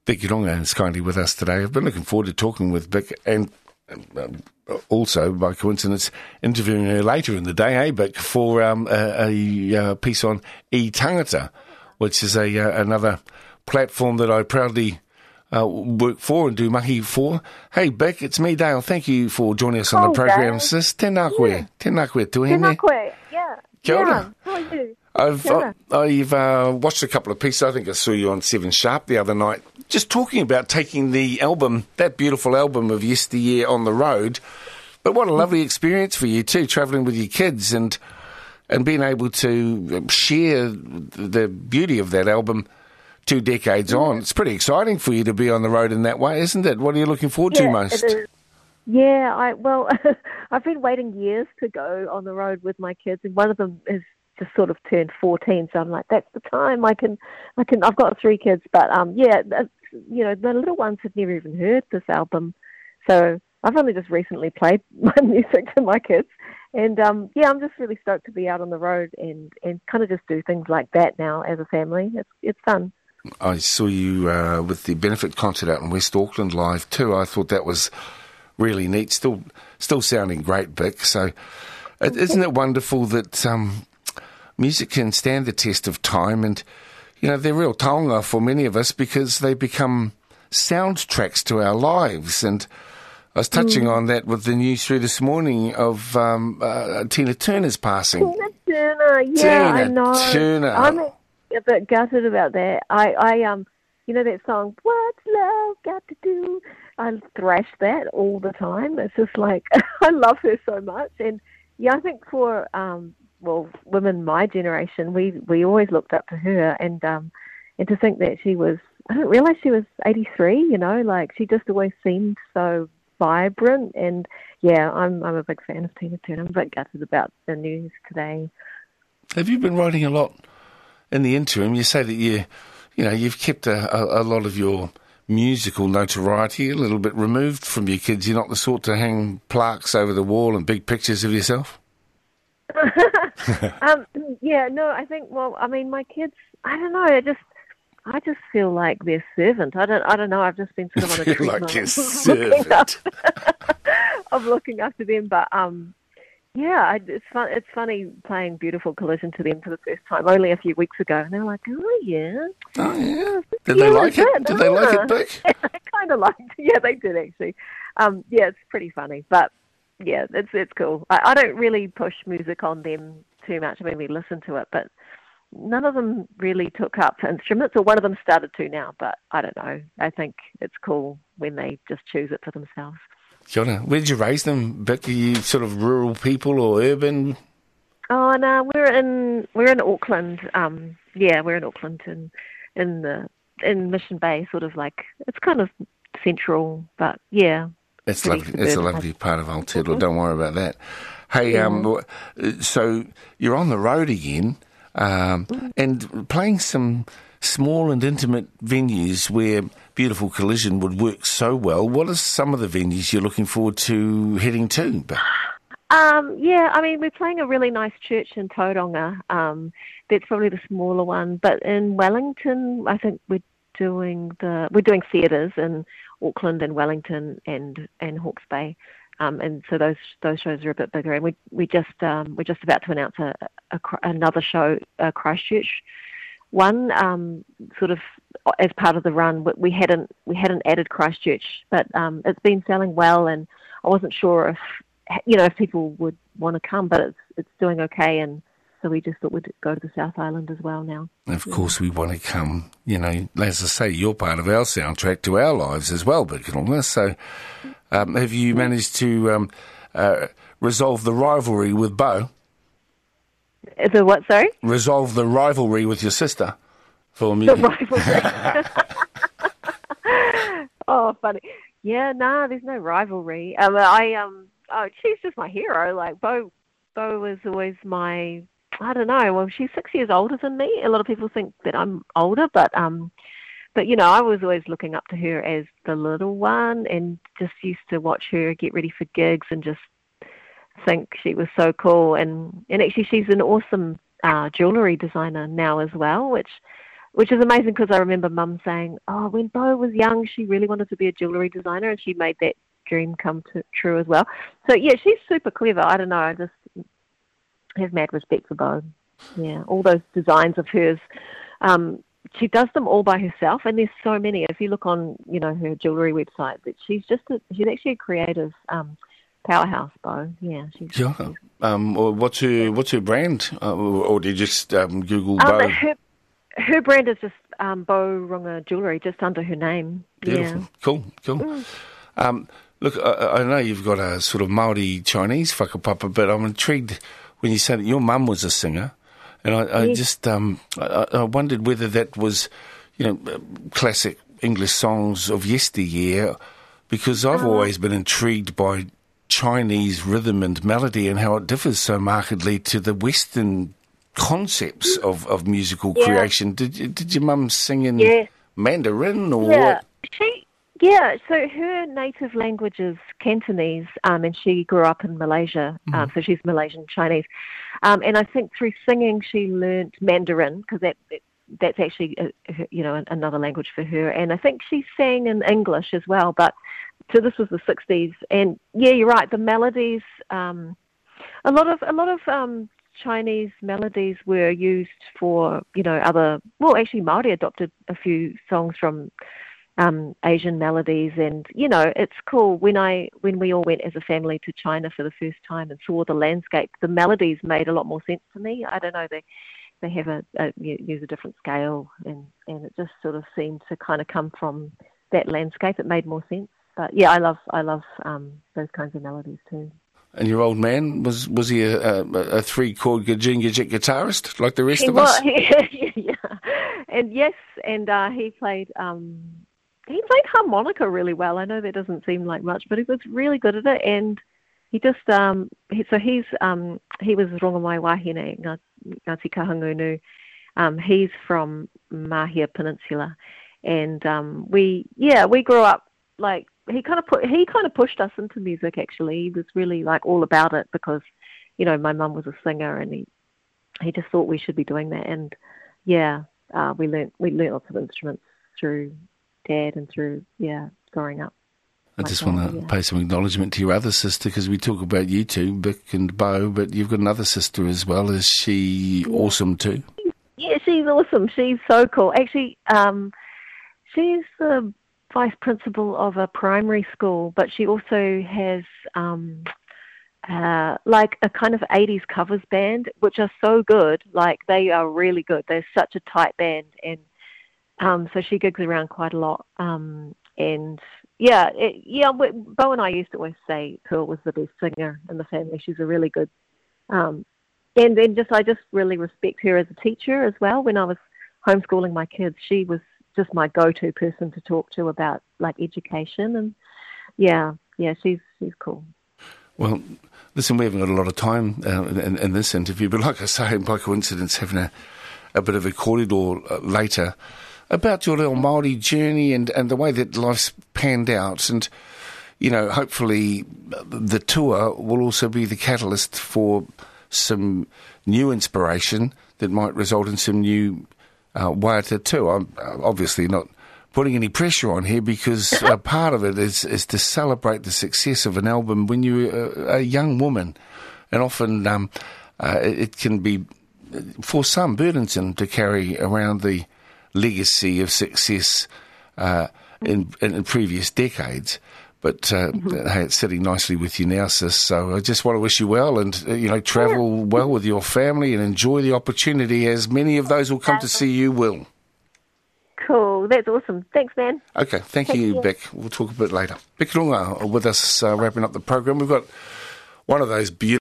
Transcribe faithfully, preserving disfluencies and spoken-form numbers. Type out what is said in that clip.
Vic Uronga is kindly with us today. I've been looking forward to talking with Vic and uh, also, by coincidence, interviewing her later in the day, hey, Vic, for um, a, a, a piece on eTangata, which is a uh, another platform that I proudly uh, work for and do mahi for. Hey, Vic, it's me, Dale. Thank you for joining us on oh, the program, Dale. sis. Tēnā koe. Yeah. Tēnā koe. Tuhine. Tēnā koe. Yeah. Kia ora. Yeah. How are you? I've Kia uh, I've uh, watched a couple of pieces. I think I saw you on Seven Sharp the other night, just talking about taking the album, that beautiful album of yesteryear, on the road. But what a lovely experience for you too, travelling with your kids and and being able to share the beauty of that album two decades on. It's pretty exciting for you to be on the road in that way, isn't it? What are you looking forward yeah, to most? It is. Yeah, I well, I've been waiting years to go on the road with my kids, and one of them is just sort of turned fourteen, so I'm like, that's the time I can, I can. I've got three kids, but um, yeah, you know, the little ones had never even heard this album, so I've only just recently played my music to my kids, and um, yeah, I'm just really stoked to be out on the road and, and kind of just do things like that now as a family. It's it's fun. I saw you uh, with the benefit concert out in West Auckland live too. I thought that was really neat. Still, still sounding great, Vic. So, it, isn't it wonderful that um, music can stand the test of time? And you know, they're real taonga for many of us because they become soundtracks to our lives. And I was touching mm. on that with the news through this morning of um, uh, Tina Turner's passing. Tina Turner, yeah, Tina I know. Turner. I'm a bit gutted about that. I, I, um, you know that song, "What's Love Got to Do?" I thrash that all the time. It's just like I love her so much, and yeah, I think for um, well, women my generation, we we always looked up to her, and um, and to think that she was, I didn't realize she was eighty-three. You know, like she just always seemed so vibrant, and yeah, I'm I'm a big fan of Tina Turner. I'm a bit gutted about the news today. Have you been writing a lot in the interim? You say that you, you know, you've kept a, a, a lot of your musical notoriety a little bit removed from your kids. You're not the sort to hang plaques over the wall and big pictures of yourself? um, yeah, no, I think, well, I mean, my kids, I don't know, I just, I just feel like their servant. I don't, I don't know, I've just been sort of on a feel like your servant. servant. of looking after them, but, um, yeah, I, it's fun. It's funny playing Beautiful Collision to them for the first time only a few weeks ago, and they're like, "Oh yeah, oh yeah." Did they like it? it? Did they like it, Vic? Yeah, they kind of liked. Yeah, they did actually. Um, yeah, it's pretty funny, but yeah, it's it's cool. I, I don't really push music on them too much. I mean, we listen to it, but none of them really took up instruments, or one of them started to now. But I don't know. I think it's cool when they just choose it for themselves. Kia ora. Where did you raise them, Vic? Are you sort of rural people or urban? Oh no, we're in we're in Auckland. Um, yeah, we're in Auckland and in the in Mission Bay, sort of like it's kind of central, but yeah. It's lovely. It's a lovely part of Aotearoa. Don't worry about that. Hey, yeah. um, so you're on the road again, um, mm. and playing some small and intimate venues where Beautiful Collision would work so well. What are some of the venues you're looking forward to heading to? Um, yeah, I mean, we're playing a really nice church in Tauranga. Um, that's probably the smaller one. But in Wellington, I think we're doing the we're doing theatres in Auckland and Wellington and, and Hawke's Bay. Um, and so those those shows are a bit bigger. And we we just um, we're just about to announce a, a, another show, a Christchurch one, um, sort of as part of the run. We hadn't we hadn't added Christchurch, but um, it's been selling well, and I wasn't sure if you know if people would want to come, but it's it's doing okay, and so we just thought we'd go to the South Island as well now. Of course, we want to come. You know, as I say, you're part of our soundtrack to our lives as well, Bikanonga. So, um, have you managed to um, uh, resolve the rivalry with Bo? The what, sorry? Resolve the rivalry with your sister for me. The rivalry. Oh, funny. Yeah, no, nah, there's no rivalry. Um, I um, oh, she's just my hero. Like Bo, Bo was always my. I don't know. Well, she's six years older than me. A lot of people think that I'm older, but um, but you know, I was always looking up to her as the little one, and just used to watch her get ready for gigs and just think she was so cool. And, and actually she's an awesome uh, jewellery designer now as well, which which is amazing because I remember Mum saying, oh, when Bo was young, she really wanted to be a jewellery designer, and she made that dream come to, true as well. So, yeah, she's super clever. I don't know, I just have mad respect for Bo. Yeah, all those designs of hers. Um, she does them all by herself, and there's so many. If you look on, you know, her jewellery website, that she's just a, she's actually a creative um, powerhouse, Bo. Yeah, she's. Yeah. she's um, or what's her what's her brand, uh, or, or do you just um, Google um, Bo? Her, her brand is just um, Bo Runga Jewellery, just under her name. Beautiful. Yeah. Cool. Cool. Mm. Um, look, I, I know you've got a sort of Māori Chinese whakapapa, but I'm intrigued when you said that your mum was a singer. And I, I yes. just um, I, I wondered whether that was, you know, classic English songs of yesteryear, because I've Oh. always been intrigued by Chinese rhythm and melody and how it differs so markedly to the Western concepts of, of musical Yeah. creation. Did you- did your mum sing in Yeah. Mandarin or Yeah, what? she. Yeah, so her native language is Cantonese, um, and she grew up in Malaysia, um, so she's Malaysian Chinese. Um, and I think through singing she learnt Mandarin, because that, that's actually, a, her- you know, another language for her. And I think she sang in English as well, but so this was the sixties. And yeah, you're right, the melodies, um, a lot of, a lot of um, Chinese melodies were used for, you know, other, well, actually Māori adopted a few songs from Um, Asian melodies, and you know, it's cool when I when we all went as a family to China for the first time and saw the landscape. The melodies made a lot more sense to me. I don't know, they they have a, a use a different scale, and and it just sort of seemed to kind of come from that landscape. It made more sense. But yeah, I love I love um, those kinds of melodies too. And your old man, was was he a, a, a three-chord gajinga-jig guitarist like the rest He of was, us? yeah, and yes, and uh, he played. Um, He played harmonica really well. I know that doesn't seem like much, but he was really good at it. And he just, um, he, so he's, um, he was Rongamai Wahine, Ngāti Kahungunu. Um, he's from Mahia Peninsula. And um, we, yeah, we grew up, like, he kind of put, he kind of pushed us into music, actually. He was really, like, all about it because, you know, my mum was a singer, and he, he just thought we should be doing that. And, yeah, uh, we learnt, we learnt lots of instruments through Dad and through, yeah, growing up. I like just that, want to yeah. pay some acknowledgement to your other sister, because we talk about you two, Bic and Bo, but you've got another sister as well. Is she Yeah. awesome too? Yeah, she's awesome. She's so cool. Actually, um, she's the vice principal of a primary school, but she also has um, uh, like a kind of eighties covers band, which are so good. Like, they are really good. They're such a tight band, and Um, so she gigs around quite a lot. Um, and yeah, it, yeah, we, Bo and I used to always say Pearl was the best singer in the family. She's a really good, um, and then just, I just really respect her as a teacher as well. When I was homeschooling my kids, she was just my go-to person to talk to about like education. And yeah, yeah, she's, she's cool. Well, listen, we haven't got a lot of time uh, in, in this interview, but like I say, by coincidence, having a, a bit of a corridor uh, later about your little Māori journey and, and the way that life's panned out. And, you know, hopefully the tour will also be the catalyst for some new inspiration that might result in some new uh, waiata too. I'm uh, obviously not putting any pressure on here, because uh, part of it is, is to celebrate the success of an album when you're a, a young woman. And often um, uh, it, it can be, for some, burdensome to carry around the legacy of success uh, in, in previous decades. But uh, mm-hmm. hey, it's sitting nicely with you now, sis. So I just want to wish you well, and uh, you know, travel yeah. well with your family and enjoy the opportunity, as many of those who come to see you will. Cool, that's awesome. Thanks, man. Okay, thank Take you, care. Bic. We'll talk a bit later. Bic Runga with us, uh, wrapping up the program. We've got one of those beautiful